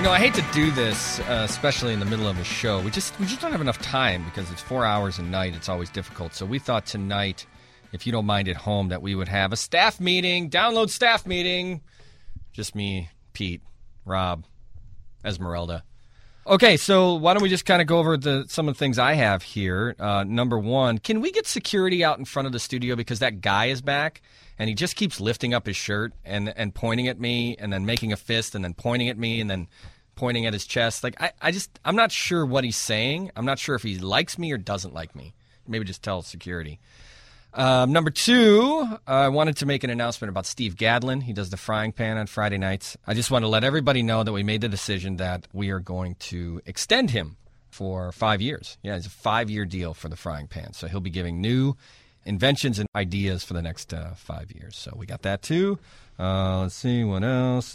I hate to do this, especially in the middle of a show. We just don't have enough time because it's 4 hours a night. It's always difficult. So we thought tonight, if you don't mind at home, that we would have a staff meeting, download staff meeting. Just me, Pete, Rob, Esmeralda. Okay, so why don't we just kind of go over some of the things I have here. Number one, can we get security out in front of the studio because that guy is back and he just keeps lifting up his shirt and pointing at me and then making a fist and then pointing at me and then pointing at his chest. Like I'm not sure what he's saying. I'm not sure if he likes me or doesn't like me. Maybe just tell security. Number two, I wanted to make an announcement about Steve Gadlin. He does the Frying Pan on Friday nights. I just want to let everybody know that we made the decision that we are going to extend him for 5 years. Yeah, it's a 5-year deal for the Frying Pan. So he'll be giving new inventions and ideas for the next 5 years. So we got that too. Let's see, what else?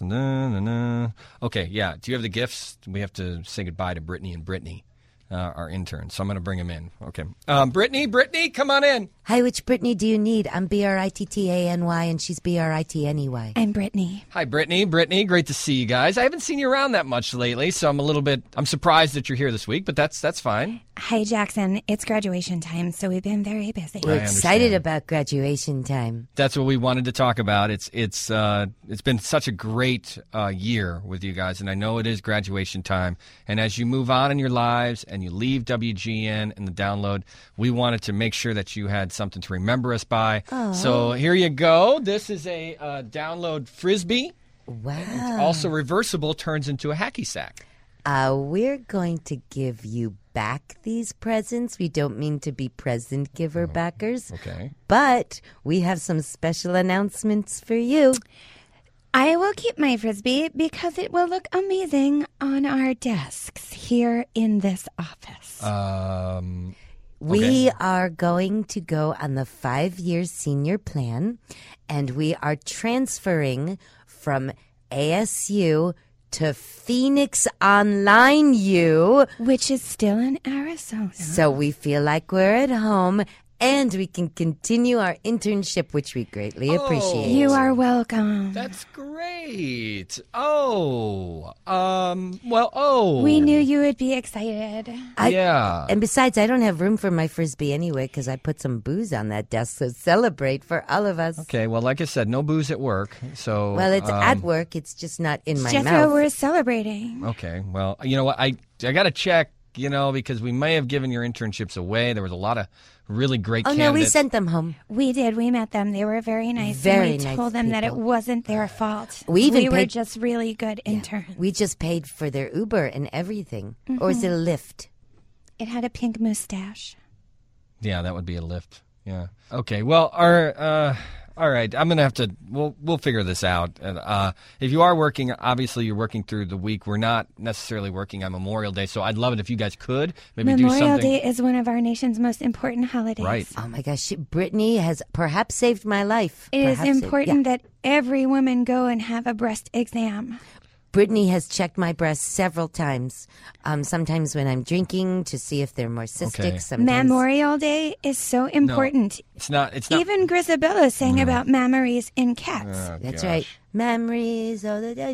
Okay, yeah. Do you have the gifts? We have to say goodbye to Brittany and Brittany. Our intern, so I'm going to bring him in. Okay. Brittany, come on in. Hi, which Brittany do you need? I'm Brittany, and she's Britney. I'm Brittany. Hi, Brittany. Great to see you guys. I haven't seen you around that much lately, so I'm surprised that you're here this week, but that's fine. Hi, Jackson. It's graduation time, so we've been very busy. We're excited about graduation time. That's what we wanted to talk about. It's been such a great year with you guys, and I know it is graduation time. And as you move on in your lives and you leave WGN and the download, we wanted to make sure that you had something to remember us by. Aww. So here you go. This is a download Frisbee. Wow. It's also reversible, turns into a hacky sack. We're going to give you back these presents. We don't mean to be present giver backers. Okay. But we have some special announcements for you. I will keep my Frisbee because it will look amazing on our desks here in this office. We are going to go on the 5-year senior plan, and we are transferring from ASU to Phoenix Online U, which is still in Arizona. So we feel like we're at home. And we can continue our internship, which we greatly appreciate. You are welcome. That's great. We knew you would be excited. Yeah. And besides, I don't have room for my Frisbee anyway because I put some booze on that desk. So celebrate for all of us. Okay. Well, like I said, no booze at work. So well, it's at work. It's just not in my mouth. Jethro, we're celebrating. Okay. Well, you know what? I got to check. Because we may have given your internships away. There was a lot of really great candidates. Oh, no, we sent them home. We did. We met them. They were very nice. Very nice. We told them that it wasn't their fault. We were just really good interns. We just paid for their Uber and everything. Mm-hmm. Or is it a Lyft? It had a pink mustache. Yeah, that would be a Lyft. Yeah. Okay. Well, all right, I'm going to have to, we'll figure this out. If you are working, obviously you're working through the week. We're not necessarily working on Memorial Day, so I'd love it if you guys could maybe do something. Memorial Day is one of our nation's most important holidays. Right. Oh, my gosh. Brittany has perhaps saved my life. It is important that every woman go and have a breast exam. Brittany has checked my breasts several times. Sometimes when I'm drinking to see if they're more cystic. Okay. Memorial Day is so important. No, it's not. Even Grisabella sang about memories in cats. Oh, that's right. Memories.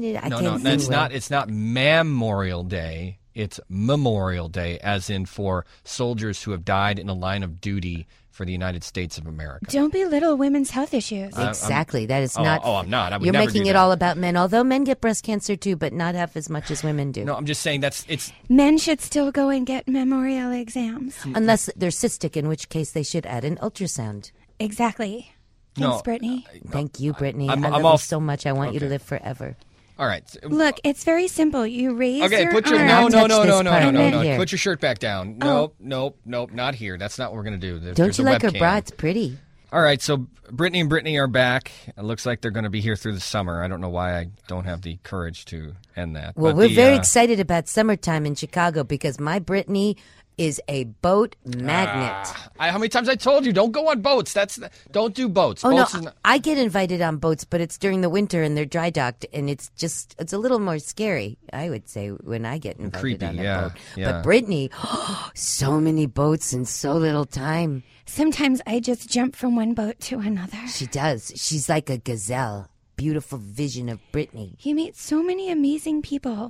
It's not Memorial Day. It's Memorial Day, as in for soldiers who have died in the line of duty for the United States of America. Don't belittle women's health issues. Exactly. That is not. I'm not. I would You're never making do it that. all about men, although men get breast cancer too, but not half as much as women do. No, I'm just saying Men should still go and get memorial exams. Unless they're cystic, in which case they should add an ultrasound. Exactly. Thanks, Brittany. Thank you, Brittany. I love you so much. I want you to live forever. All right. Look, it's very simple. You raise your put your arm. No. Put your shirt back down. Nope, not here. That's not what we're going to do. Don't you like her bra? It's pretty. All right, so Brittany and Brittany are back. It looks like they're going to be here through the summer. I don't know why I don't have the courage to end that. Well, we're very excited about summertime in Chicago because my Brittany is a boat magnet. How many times I told you, don't go on boats. Don't do boats. Oh, boats no, I get invited on boats, but it's during the winter and they're dry docked, and it's a little more scary, I would say, when I get invited on a boat. Yeah. But Brittany, so many boats in so little time. Sometimes I just jump from one boat to another. She does. She's like a gazelle. Beautiful vision of Brittany. You meet so many amazing people.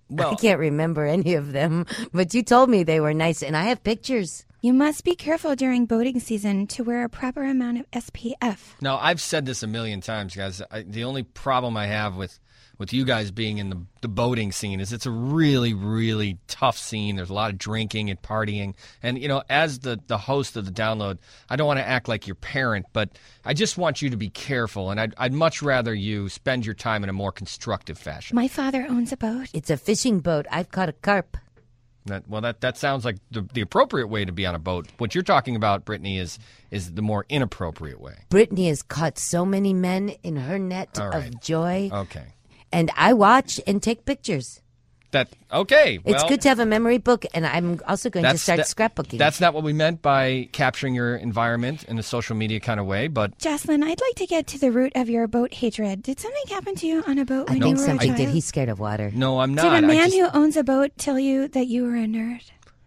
Well, I can't remember any of them, but you told me they were nice, and I have pictures. You must be careful during boating season to wear a proper amount of SPF. now, I've said this a million times, guys. The only problem I have with you guys being in the boating scene is it's a really, really tough scene. There's a lot of drinking and partying. And, as the host of the Download, I don't want to act like your parent, but I just want you to be careful. And I'd much rather you spend your time in a more constructive fashion. My father owns a boat. It's a fishing boat. I've caught a carp. That sounds like the appropriate way to be on a boat. What you're talking about, Brittany, is the more inappropriate way. Brittany has caught so many men in her net All right. of joy. Okay. And I watch and take pictures. Okay. It's well, good to have a memory book, and I'm also going to start scrapbooking. That's not what we meant by capturing your environment in a social media kind of way, but Jocelyn, I'd like to get to the root of your boat hatred. Did something happen to you on a boat when I think you were a something child? did. He's scared of water. no, I'm not. Did a I man just- who owns a boat tell you that you were a nerd?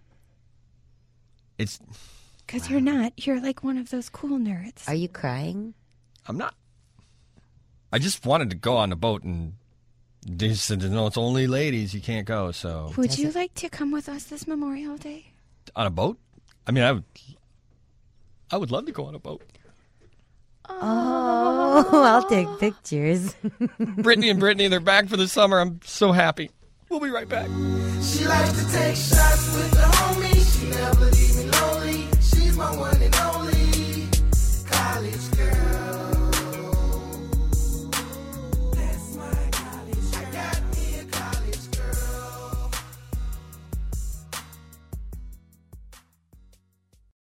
It's Because you're not. You're like one of those cool nerds. Are you crying? I'm not. I just wanted to go on the boat, and they said, no, it's only ladies. You can't go. So Would you like to come with us this Memorial Day? on a boat? I mean, I would love to go on a boat. Oh, I'll take pictures. Brittany and Brittany, they're back for the summer. I'm so happy. We'll be right back. She likes to take shots with the homies. She never leave me lonely. She's my one